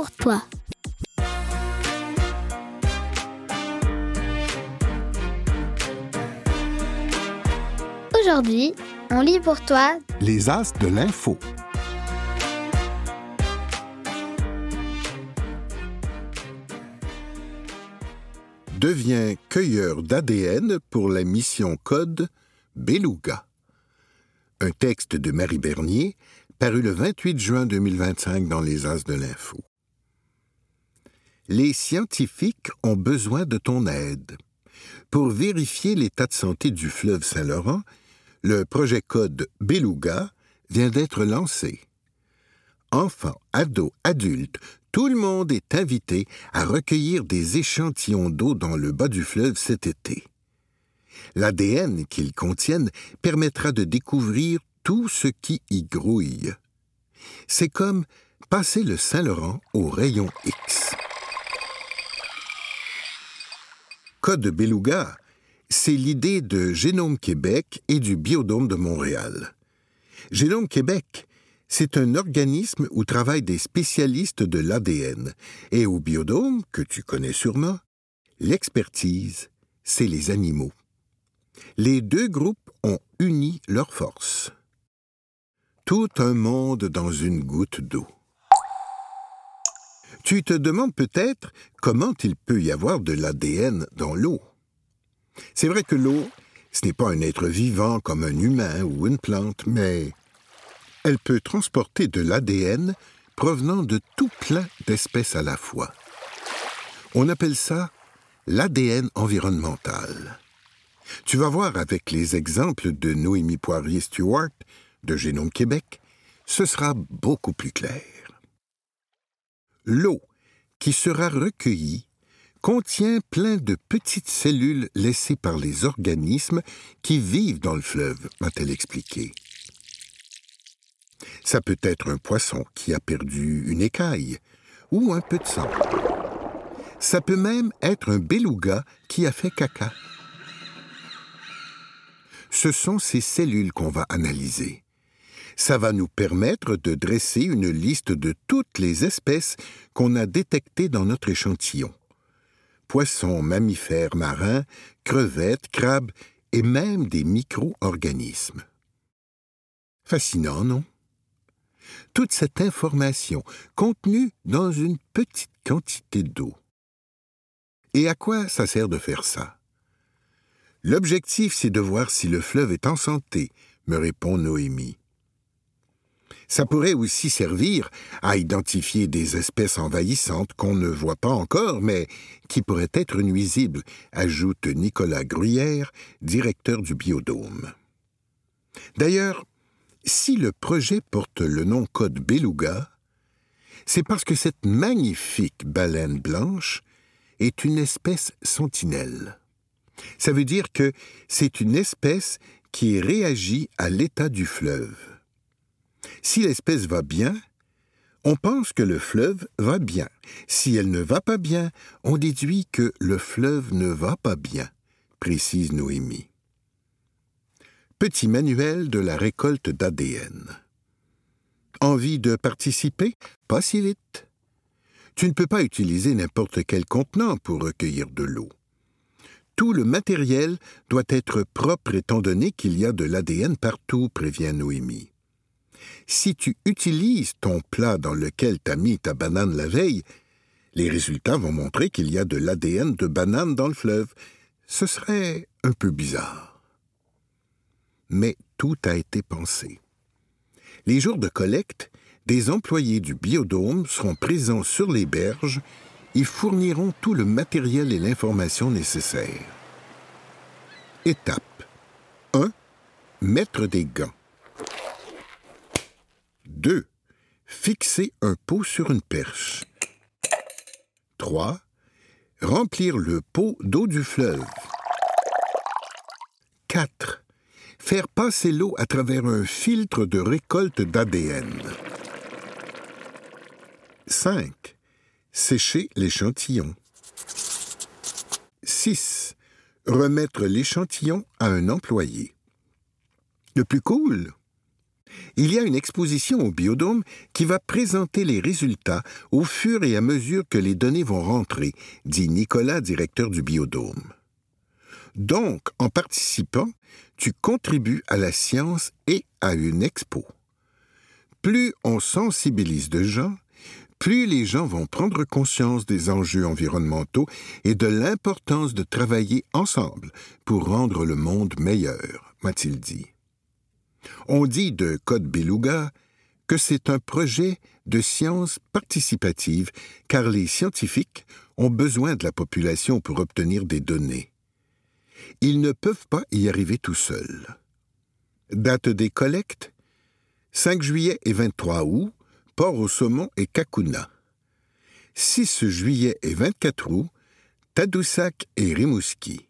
pour toi. Aujourd'hui, on lit pour toi Les As de l'info. Deviens cueilleur d'ADN pour la mission code Beluga. Un texte de Marie Bernier, paru le 28 juin 2025 dans Les As de l'info. Les scientifiques ont besoin de ton aide. Pour vérifier l'état de santé du fleuve Saint-Laurent, le projet code Beluga vient d'être lancé. Enfants, ados, adultes, tout le monde est invité à recueillir des échantillons d'eau dans le bas du fleuve cet été. L'ADN qu'ils contiennent permettra de découvrir tout ce qui y grouille. C'est comme passer le Saint-Laurent au rayon X. Code Beluga, c'est l'idée de Génome Québec et du Biodôme de Montréal. Génome Québec, c'est un organisme où travaillent des spécialistes de l'ADN. Et au Biodôme, que tu connais sûrement, l'expertise, c'est les animaux. Les deux groupes ont uni leurs forces. Tout un monde dans une goutte d'eau. Tu te demandes peut-être comment il peut y avoir de l'ADN dans l'eau. C'est vrai que l'eau, ce n'est pas un être vivant comme un humain ou une plante, mais elle peut transporter de l'ADN provenant de tout plein d'espèces à la fois. On appelle ça l'ADN environnemental. Tu vas voir avec les exemples de Noémie Poirier-Stewart, de Génome Québec, ce sera beaucoup plus clair. L'eau qui sera recueillie contient plein de petites cellules laissées par les organismes qui vivent dans le fleuve, m'a-t-elle expliqué. Ça peut être un poisson qui a perdu une écaille ou un peu de sang. Ça peut même être un beluga qui a fait caca. Ce sont ces cellules qu'on va analyser. Ça va nous permettre de dresser une liste de toutes les espèces qu'on a détectées dans notre échantillon. Poissons, mammifères marins, crevettes, crabes et même des micro-organismes. Fascinant, non? Toute cette information contenue dans une petite quantité d'eau. Et à quoi ça sert de faire ça? L'objectif, c'est de voir si le fleuve est en santé, me répond Noémie. Ça pourrait aussi servir à identifier des espèces envahissantes qu'on ne voit pas encore, mais qui pourraient être nuisibles, ajoute Nicolas Gruyère, directeur du Biodôme. D'ailleurs, si le projet porte le nom code Beluga, c'est parce que cette magnifique baleine blanche est une espèce sentinelle. Ça veut dire que c'est une espèce qui réagit à l'état du fleuve. Si l'espèce va bien, on pense que le fleuve va bien. Si elle ne va pas bien, on déduit que le fleuve ne va pas bien, précise Noémie. Petit manuel de la récolte d'ADN. Envie de participer? Pas si vite. Tu ne peux pas utiliser n'importe quel contenant pour recueillir de l'eau. Tout le matériel doit être propre étant donné qu'il y a de l'ADN partout, prévient Noémie. Si tu utilises ton plat dans lequel tu as mis ta banane la veille, les résultats vont montrer qu'il y a de l'ADN de banane dans le fleuve. Ce serait un peu bizarre. Mais tout a été pensé. Les jours de collecte, des employés du Biodôme seront présents sur les berges et fourniront tout le matériel et l'information nécessaires. Étape 1. Mettre des gants. 2. Fixer un pot sur une perche. 3. Remplir le pot d'eau du fleuve. 4. Faire passer l'eau à travers un filtre de récolte d'ADN. 5. Sécher l'échantillon. 6. Remettre l'échantillon à un employé. Le plus cool, Il y a une exposition au Biodôme qui va présenter les résultats au fur et à mesure que les données vont rentrer, dit Nicolas, directeur du Biodôme. Donc, en participant, tu contribues à la science et à une expo. Plus on sensibilise de gens, plus les gens vont prendre conscience des enjeux environnementaux et de l'importance de travailler ensemble pour rendre le monde meilleur, m'a-t-il dit. On dit de Code Beluga que c'est un projet de science participative car les scientifiques ont besoin de la population pour obtenir des données. Ils ne peuvent pas y arriver tout seuls. Date des collectes 5 juillet et 23 août, Port-au-Saumon et Cacouna. 6 juillet et 24 août, Tadoussac et Rimouski.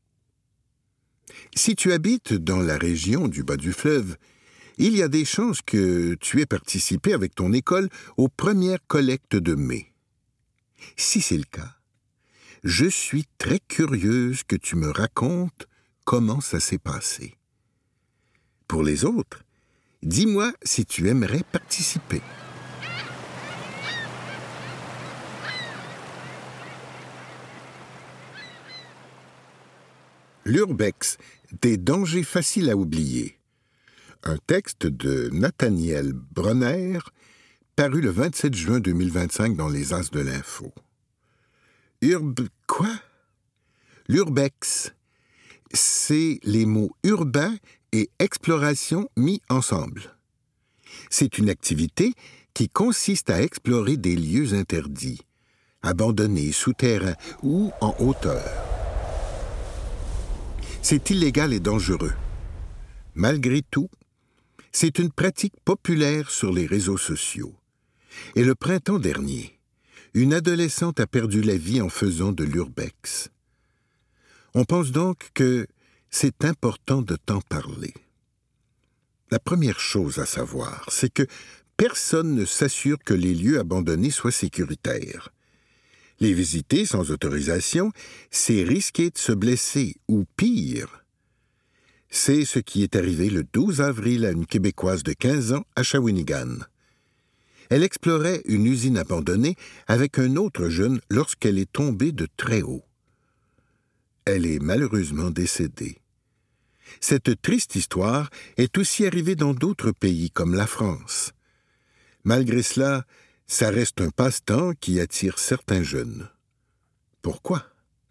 Si tu habites dans la région du bas du fleuve, il y a des chances que tu aies participé avec ton école aux premières collectes de mai. Si c'est le cas, je suis très curieuse que tu me racontes comment ça s'est passé. Pour les autres, dis-moi si tu aimerais participer. L'urbex, des dangers faciles à oublier. Un texte de Nathaniel Bronner, paru le 27 juin 2025 dans les As de l'Info. Quoi? L'urbex, c'est les mots urbain et exploration mis ensemble. C'est une activité qui consiste à explorer des lieux interdits, abandonnés, souterrains ou en hauteur. C'est illégal et dangereux. Malgré tout, c'est une pratique populaire sur les réseaux sociaux. Et le printemps dernier, une adolescente a perdu la vie en faisant de l'urbex. On pense donc que c'est important de t'en parler. La première chose à savoir, c'est que personne ne s'assure que les lieux abandonnés soient sécuritaires. Les visiter sans autorisation, c'est risquer de se blesser, ou pire. C'est ce qui est arrivé le 12 avril à une Québécoise de 15 ans à Shawinigan. Elle explorait une usine abandonnée avec un autre jeune lorsqu'elle est tombée de très haut. Elle est malheureusement décédée. Cette triste histoire est aussi arrivée dans d'autres pays comme la France. Malgré cela, ça reste un passe-temps qui attire certains jeunes. Pourquoi?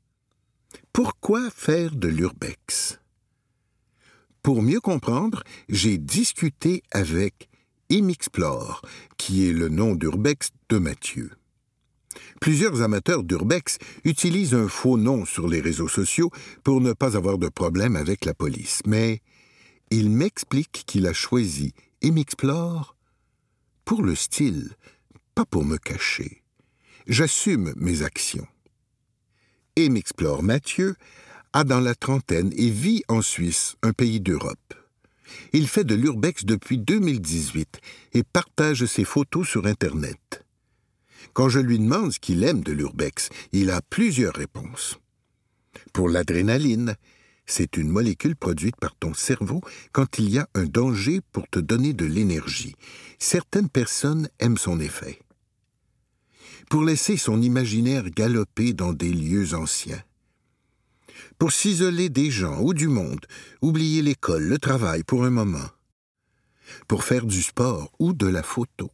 Pourquoi faire de l'urbex? Pour mieux comprendre, j'ai discuté avec Imixplore, qui est le nom d'urbex de Mathieu. Plusieurs amateurs d'urbex utilisent un faux nom sur les réseaux sociaux pour ne pas avoir de problème avec la police, mais il m'explique qu'il a choisi Imixplore pour le style, pas pour me cacher. J'assume mes actions. Imixplore Mathieu a dans la trentaine et vit en Suisse, un pays d'Europe. Il fait de l'urbex depuis 2018 et partage ses photos sur Internet. Quand je lui demande ce qu'il aime de l'urbex, il a plusieurs réponses. Pour l'adrénaline, c'est une molécule produite par ton cerveau quand il y a un danger pour te donner de l'énergie. Certaines personnes aiment son effet. Pour laisser son imaginaire galoper dans des lieux anciens. Pour s'isoler des gens ou du monde, oublier l'école, le travail pour un moment. Pour faire du sport ou de la photo.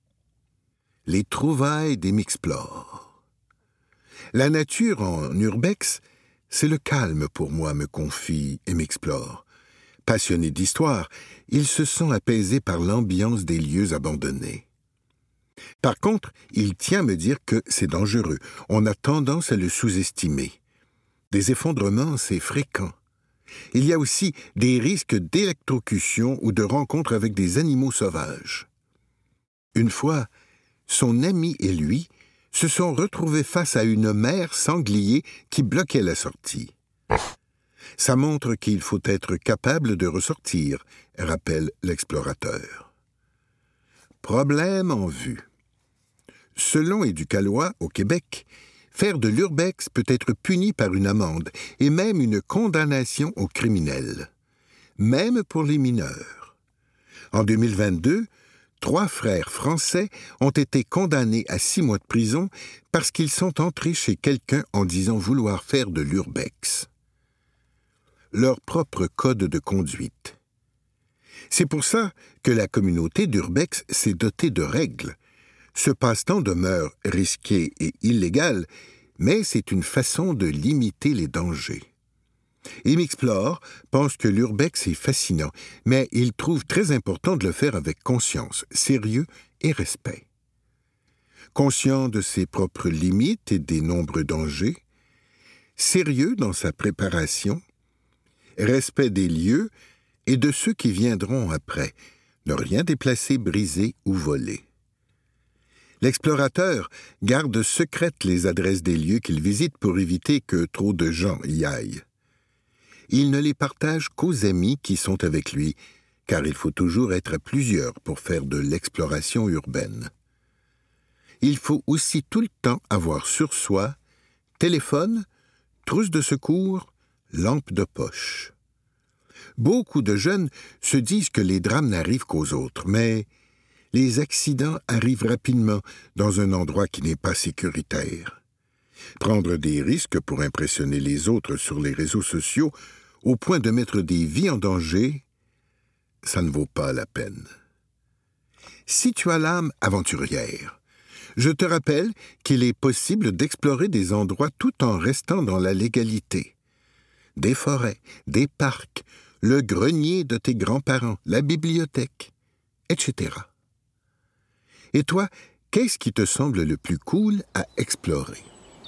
Les trouvailles d'Imixplore. La nature en urbex, c'est le calme pour moi, me confie Imixplore. Passionné d'histoire, il se sent apaisé par l'ambiance des lieux abandonnés. Par contre, il tient à me dire que c'est dangereux. On a tendance à le sous-estimer. Des effondrements, c'est fréquent. Il y a aussi des risques d'électrocution ou de rencontres avec des animaux sauvages. Une fois, son ami et lui se sont retrouvés face à une mer sanglier qui bloquait la sortie. Ça montre qu'il faut être capable de ressortir, rappelle l'explorateur. Problème en vue. Selon Éducalois, au Québec, faire de l'urbex peut être puni par une amende et même une condamnation au criminel, même pour les mineurs. En 2022, 3 frères français ont été condamnés à 6 mois de prison parce qu'ils sont entrés chez quelqu'un en disant vouloir faire de l'urbex. Leur propre code de conduite. C'est pour ça que la communauté d'urbex s'est dotée de règles. Ce passe-temps demeure risqué et illégal, mais c'est une façon de limiter les dangers. Imixplore pense que l'urbex est fascinant, mais il trouve très important de le faire avec conscience, sérieux et respect. Conscient de ses propres limites et des nombreux dangers, sérieux dans sa préparation, respect des lieux et de ceux qui viendront après, ne rien déplacer, briser ou voler. L'explorateur garde secrètes les adresses des lieux qu'il visite pour éviter que trop de gens y aillent. Il ne les partage qu'aux amis qui sont avec lui, car il faut toujours être à plusieurs pour faire de l'exploration urbaine. Il faut aussi tout le temps avoir sur soi téléphone, trousse de secours, lampe de poche. Beaucoup de jeunes se disent que les drames n'arrivent qu'aux autres, mais les accidents arrivent rapidement dans un endroit qui n'est pas sécuritaire. Prendre des risques pour impressionner les autres sur les réseaux sociaux au point de mettre des vies en danger, ça ne vaut pas la peine. Si tu as l'âme aventurière, je te rappelle qu'il est possible d'explorer des endroits tout en restant dans la légalité. Des forêts, des parcs, le grenier de tes grands-parents, la bibliothèque, etc. Et toi, qu'est-ce qui te semble le plus cool à explorer?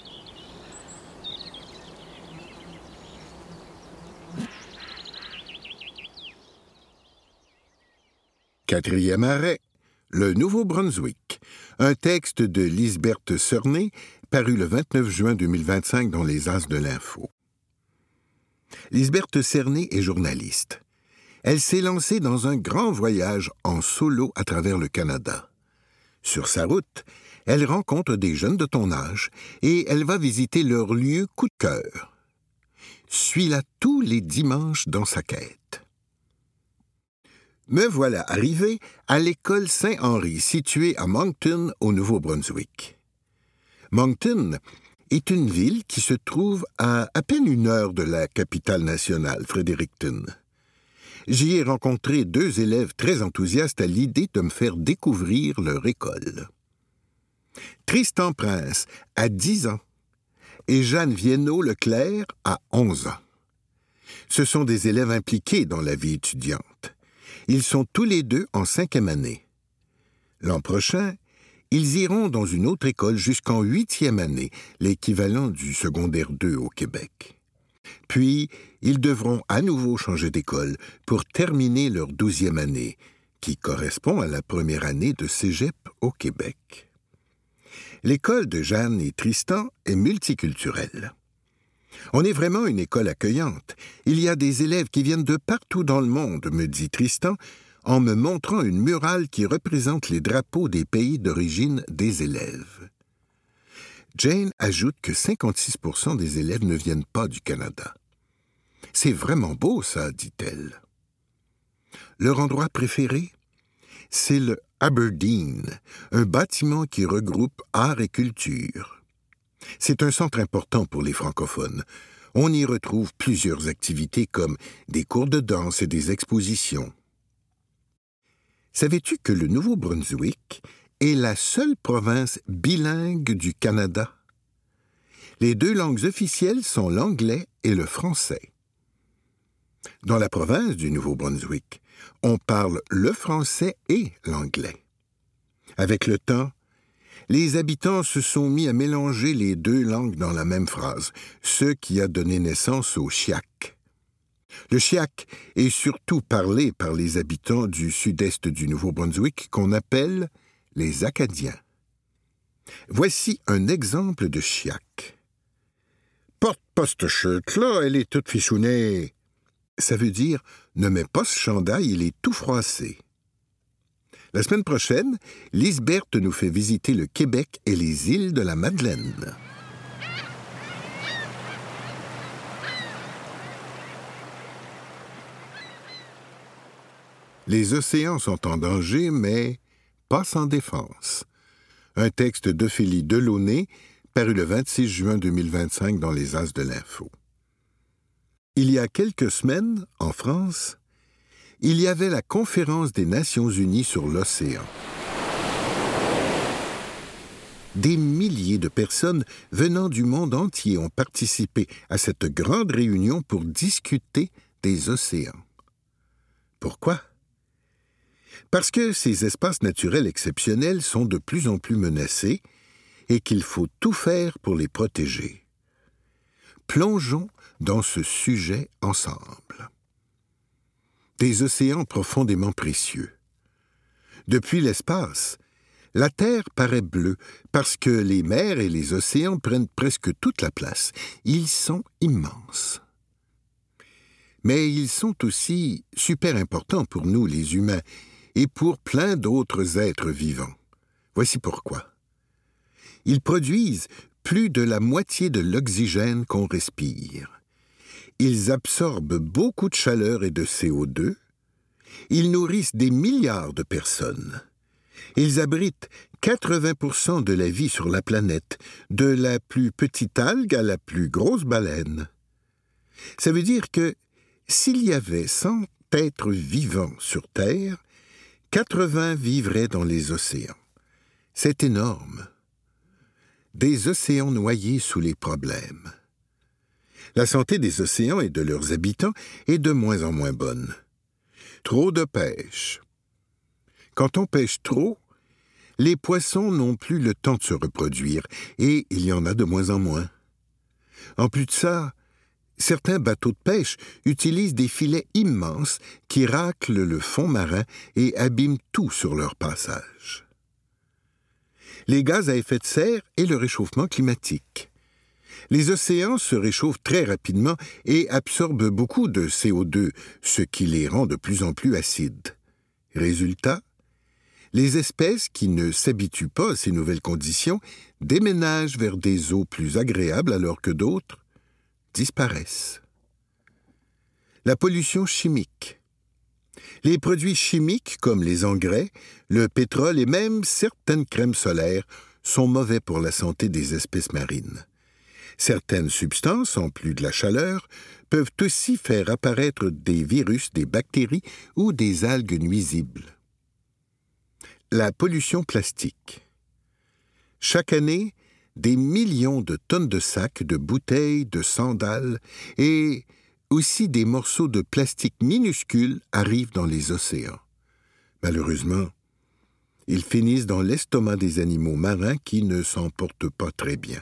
Quatrième arrêt, le Nouveau-Brunswick. Un texte de Lisbeth Cernay, paru le 29 juin 2025 dans les As de l'Info. Lisbeth Cernay est journaliste. Elle s'est lancée dans un grand voyage en solo à travers le Canada. Sur sa route, elle rencontre des jeunes de ton âge et elle va visiter leur lieu coup de cœur. Suis-la tous les dimanches dans sa quête. Me voilà arrivé à l'école Saint-Henri, située à Moncton, au Nouveau-Brunswick. Moncton est une ville qui se trouve à peine 1 heure de la capitale nationale, Fredericton. J'y ai rencontré 2 élèves très enthousiastes à l'idée de me faire découvrir leur école. Tristan Prince a 10 ans et Jeanne Viennot-Leclerc a 11 ans. Ce sont des élèves impliqués dans la vie étudiante. Ils sont tous les 2 en 5e année. L'an prochain, ils iront dans une autre école jusqu'en 8e année, l'équivalent du secondaire 2 au Québec. Puis, ils devront à nouveau changer d'école pour terminer leur 12e année, qui correspond à la première année de cégep au Québec. L'école de Jeanne et Tristan est multiculturelle. On est vraiment une école accueillante. Il y a des élèves qui viennent de partout dans le monde, me dit Tristan, en me montrant une murale qui représente les drapeaux des pays d'origine des élèves. Jane ajoute que 56% des élèves ne viennent pas du Canada. C'est vraiment beau, ça, dit-elle. Leur endroit préféré? C'est le Aberdeen, un bâtiment qui regroupe art et culture. C'est un centre important pour les francophones. On y retrouve plusieurs activités comme des cours de danse et des expositions. Savais-tu que le Nouveau-Brunswick est la seule province bilingue du Canada? Les 2 langues officielles sont l'anglais et le français. Dans la province du Nouveau-Brunswick, on parle le français et l'anglais. Avec le temps, les habitants se sont mis à mélanger les 2 langues dans la même phrase, ce qui a donné naissance au chiac. Le chiac est surtout parlé par les habitants du sud-est du Nouveau-Brunswick qu'on appelle les Acadiens. Voici un exemple de chiac. « Porte pas cette shirt-là, elle est toute fichounée. » Ça veut dire « ne mets pas ce chandail, il est tout froissé. » La semaine prochaine, Lisbeth nous fait visiter le Québec et les îles de la Madeleine. Les océans sont en danger, mais pas sans défense. Un texte d'Ophélie Delaunay, paru le 26 juin 2025 dans les As de l'Info. Il y a quelques semaines, en France, il y avait la conférence des Nations Unies sur l'océan. Des milliers de personnes venant du monde entier ont participé à cette grande réunion pour discuter des océans. Pourquoi? Parce que ces espaces naturels exceptionnels sont de plus en plus menacés et qu'il faut tout faire pour les protéger. Plongeons dans ce sujet ensemble. Des océans profondément précieux. Depuis l'espace, la Terre paraît bleue parce que les mers et les océans prennent presque toute la place. Ils sont immenses. Mais ils sont aussi super importants pour nous, les humains, et pour plein d'autres êtres vivants. Voici pourquoi. Ils produisent plus de la moitié de l'oxygène qu'on respire. Ils absorbent beaucoup de chaleur et de CO2. Ils nourrissent des milliards de personnes. Ils abritent 80% de la vie sur la planète, de la plus petite algue à la plus grosse baleine. Ça veut dire que s'il y avait 100 êtres vivants sur Terre, 80 vivraient dans les océans. C'est énorme. Des océans noyés sous les problèmes. La santé des océans et de leurs habitants est de moins en moins bonne. Trop de pêche. Quand on pêche trop, les poissons n'ont plus le temps de se reproduire et il y en a de moins en moins. En plus de ça, certains bateaux de pêche utilisent des filets immenses qui raclent le fond marin et abîment tout sur leur passage. Les gaz à effet de serre et le réchauffement climatique. Les océans se réchauffent très rapidement et absorbent beaucoup de CO2, ce qui les rend de plus en plus acides. Résultat, les espèces qui ne s'habituent pas à ces nouvelles conditions déménagent vers des eaux plus agréables alors que d'autres disparaissent. La pollution chimique. Les produits chimiques comme les engrais, le pétrole et même certaines crèmes solaires sont mauvais pour la santé des espèces marines. Certaines substances, en plus de la chaleur, peuvent aussi faire apparaître des virus, des bactéries ou des algues nuisibles. La pollution plastique. Chaque année, des millions de tonnes de sacs, de bouteilles, de sandales et aussi des morceaux de plastique minuscules arrivent dans les océans. Malheureusement, ils finissent dans l'estomac des animaux marins qui ne s'en portent pas très bien.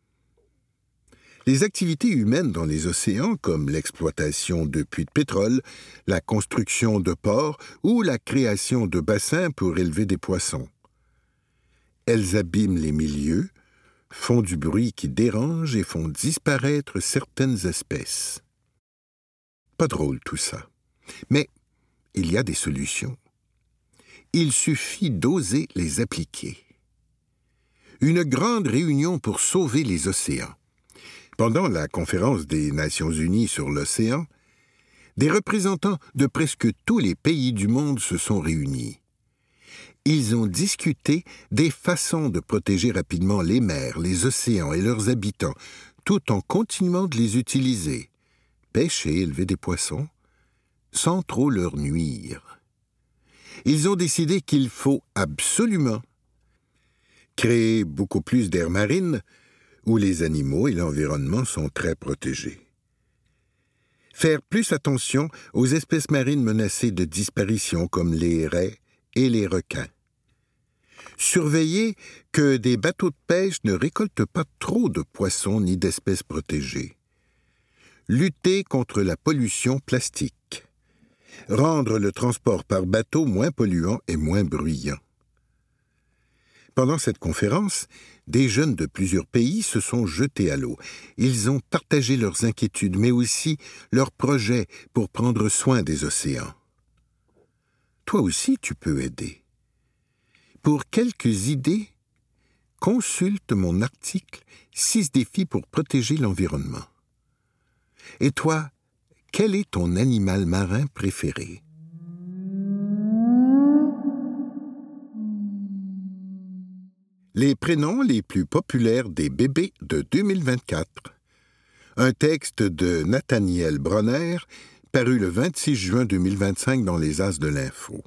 Les activités humaines dans les océans, comme l'exploitation de puits de pétrole, la construction de ports ou la création de bassins pour élever des poissons. Elles abîment les milieux, font du bruit qui dérange et font disparaître certaines espèces. Pas drôle tout ça. Mais il y a des solutions. Il suffit d'oser les appliquer. Une grande réunion pour sauver les océans. Pendant la conférence des Nations Unies sur l'océan, des représentants de presque tous les pays du monde se sont réunis. Ils ont discuté des façons de protéger rapidement les mers, les océans et leurs habitants, tout en continuant de les utiliser, pêcher, élever des poissons, sans trop leur nuire. Ils ont décidé qu'il faut absolument créer beaucoup plus d'aires marines où les animaux et l'environnement sont très protégés. Faire plus attention aux espèces marines menacées de disparition comme les raies et les requins. Surveiller que des bateaux de pêche ne récoltent pas trop de poissons ni d'espèces protégées. Lutter contre la pollution plastique. Rendre le transport par bateau moins polluant et moins bruyant. Pendant cette conférence, des jeunes de plusieurs pays se sont jetés à l'eau. Ils ont partagé leurs inquiétudes, mais aussi leurs projets pour prendre soin des océans. Toi aussi, tu peux aider. Pour quelques idées, consulte mon article « 6 défis pour protéger l'environnement ». Et toi, quel est ton animal marin préféré? Les prénoms les plus populaires des bébés de 2024. Un texte de Nathaniel Bronner, paru le 26 juin 2025 dans les As de l'Info.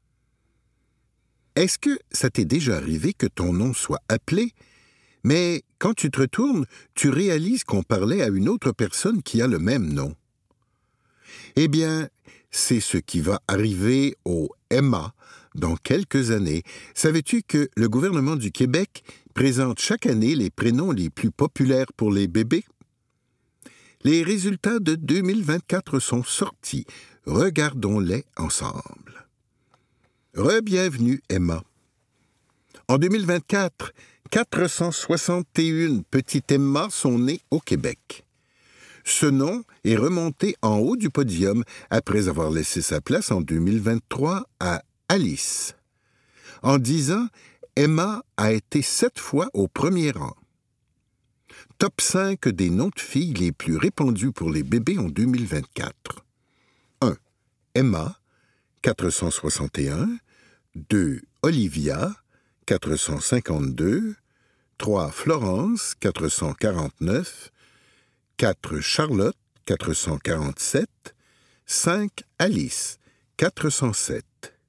Est-ce que ça t'est déjà arrivé que ton nom soit appelé, mais quand tu te retournes, tu réalises qu'on parlait à une autre personne qui a le même nom? Eh bien, c'est ce qui va arriver au Emma dans quelques années. Savais-tu que le gouvernement du Québec présente chaque année les prénoms les plus populaires pour les bébés? Les résultats de 2024 sont sortis. Regardons-les ensemble. Re-bienvenue, Emma. En 2024, 461 petites Emma sont nées au Québec. Ce nom est remonté en haut du podium après avoir laissé sa place en 2023 à Alice. En 10 ans, Emma a été 7 fois au premier rang. Top 5 des noms de filles les plus répandus pour les bébés en 2024. 1. Emma, 461. 2. Olivia, 452. 3. Florence, 449. 4. Charlotte, 447. 5. Alice, 407.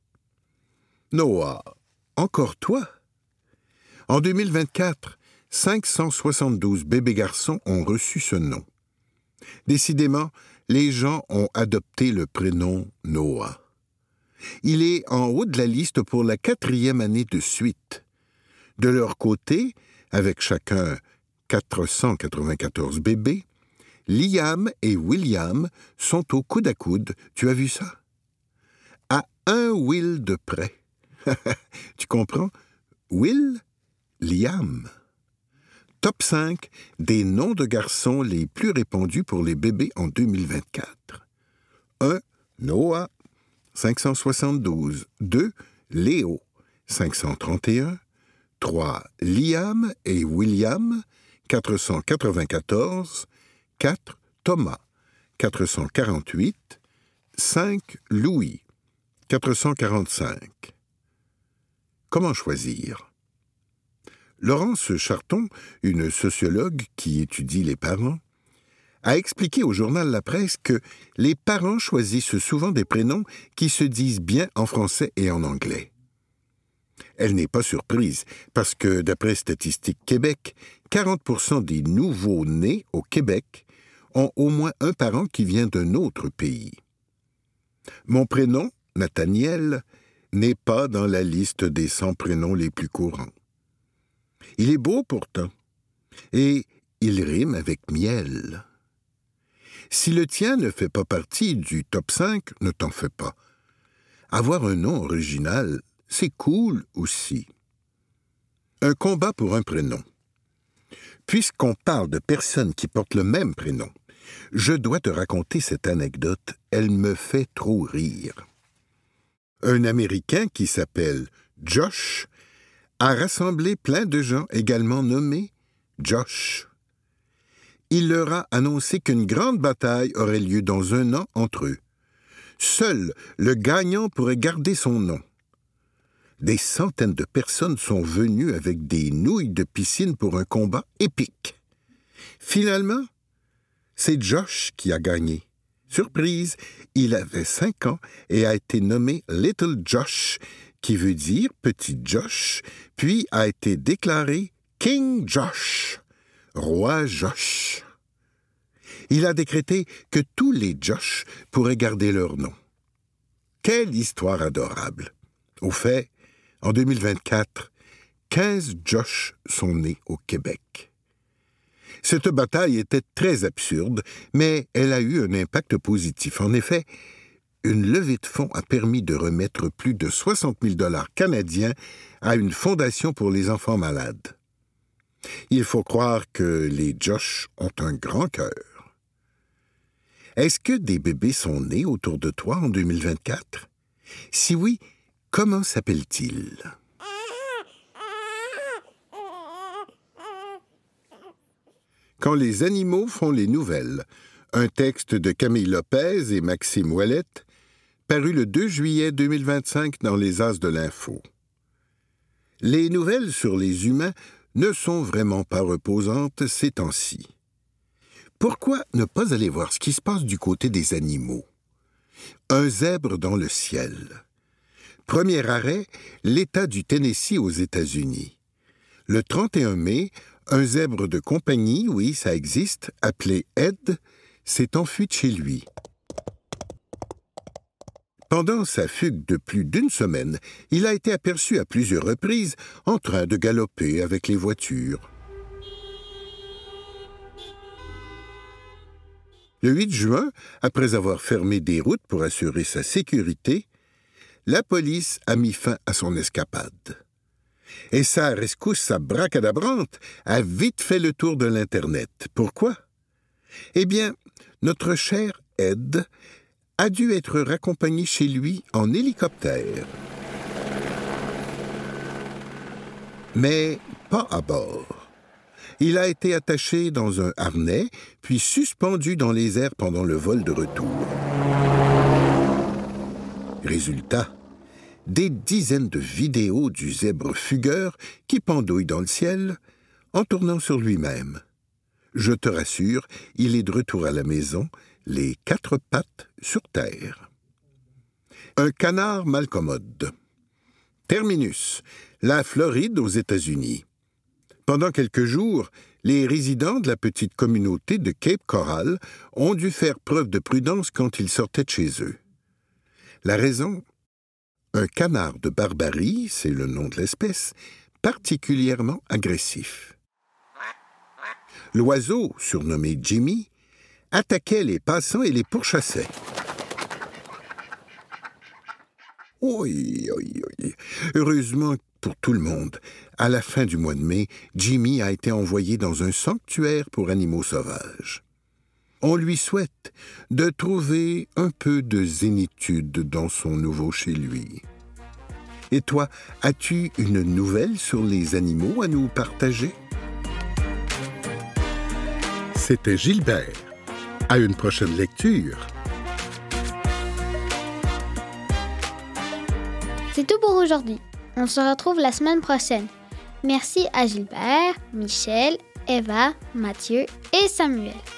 Noah, encore toi? En 2024, 572 bébés garçons ont reçu ce nom. Décidément, les gens ont adopté le prénom Noah. Il est en haut de la liste pour la 4e année de suite. De leur côté, avec chacun 494 bébés, Liam et William sont au coude à coude. Tu as vu ça? À un Will de près. Tu comprends? Will, Liam. Top 5 des noms de garçons les plus répandus pour les bébés en 2024. 1. Noah, 572. 2. Léo, 531. 3. Liam et William, 494. 4. Thomas, 448. 5. Louis, 445. Comment choisir? Laurence Charton, une sociologue qui étudie les parents, a expliqué au journal La Presse que les parents choisissent souvent des prénoms qui se disent bien en français et en anglais. Elle n'est pas surprise, parce que, d'après Statistique Québec, 40% des nouveaux-nés au Québec ont au moins un parent qui vient d'un autre pays. Mon prénom, Nathaniel, n'est pas dans la liste des 100 prénoms les plus courants. Il est beau pourtant, et il rime avec miel. Si le tien ne fait pas partie du top 5, ne t'en fais pas. Avoir un nom original, c'est cool aussi. Un combat pour un prénom. Puisqu'on parle de personnes qui portent le même prénom, je dois te raconter cette anecdote, elle me fait trop rire. Un Américain qui s'appelle Josh a rassemblé plein de gens également nommés Josh. Il leur a annoncé qu'une grande bataille aurait lieu dans 1 an entre eux. Seul le gagnant pourrait garder son nom. Des centaines de personnes sont venues avec des nouilles de piscine pour un combat épique. Finalement, c'est Josh qui a gagné. Surprise, il avait 5 ans et a été nommé Little Josh, qui veut dire Petit Josh, puis a été déclaré King Josh, Roi Josh. Il a décrété que tous les Josh pourraient garder leur nom. Quelle histoire adorable! Au fait, en 2024, 15 Josh sont nés au Québec. Cette bataille était très absurde, mais elle a eu un impact positif. En effet, une levée de fonds a permis de remettre plus de 60 000 $ canadiens à une fondation pour les enfants malades. Il faut croire que les Josh ont un grand cœur. Est-ce que des bébés sont nés autour de toi en 2024? Si oui, comment s'appellent-ils? Quand les animaux font les nouvelles, un texte de Camille Lopez et Maxime Ouellette, paru le 2 juillet 2025 dans les As de l'Info. Les nouvelles sur les humains ne sont vraiment pas reposantes ces temps-ci. Pourquoi ne pas aller voir ce qui se passe du côté des animaux? Un zèbre dans le ciel. Premier arrêt, l'État du Tennessee aux États-Unis. Le 31 mai, un zèbre de compagnie, oui, ça existe, appelé Ed, s'est enfui de chez lui. Pendant sa fugue de plus d'une semaine, il a été aperçu à plusieurs reprises en train de galoper avec les voitures. Le 8 juin, après avoir fermé des routes pour assurer sa sécurité, la police a mis fin à son escapade. Et sa rescousse abracadabrante a vite fait le tour de l'Internet. Pourquoi? Eh bien, notre cher Ed a dû être raccompagné chez lui en hélicoptère. Mais pas à bord. Il a été attaché dans un harnais, puis suspendu dans les airs pendant le vol de retour. Résultat, des dizaines de vidéos du zèbre fugueur qui pendouille dans le ciel en tournant sur lui-même. Je te rassure, il est de retour à la maison, les 4 pattes sur terre. Un canard malcommode. Terminus, la Floride aux États-Unis. Pendant quelques jours, les résidents de la petite communauté de Cape Coral ont dû faire preuve de prudence quand ils sortaient de chez eux. La raison? Un canard de Barbarie, c'est le nom de l'espèce, particulièrement agressif. L'oiseau, surnommé Jimmy, attaquait les passants et les pourchassait. Oui. Heureusement pour tout le monde, à la fin du mois de mai, Jimmy a été envoyé dans un sanctuaire pour animaux sauvages. On lui souhaite de trouver un peu de zénitude dans son nouveau chez lui. Et toi, as-tu une nouvelle sur les animaux à nous partager? C'était Gilbert. À une prochaine lecture. C'est tout pour aujourd'hui. On se retrouve la semaine prochaine. Merci à Gilbert, Michel, Eva, Mathieu et Samuel.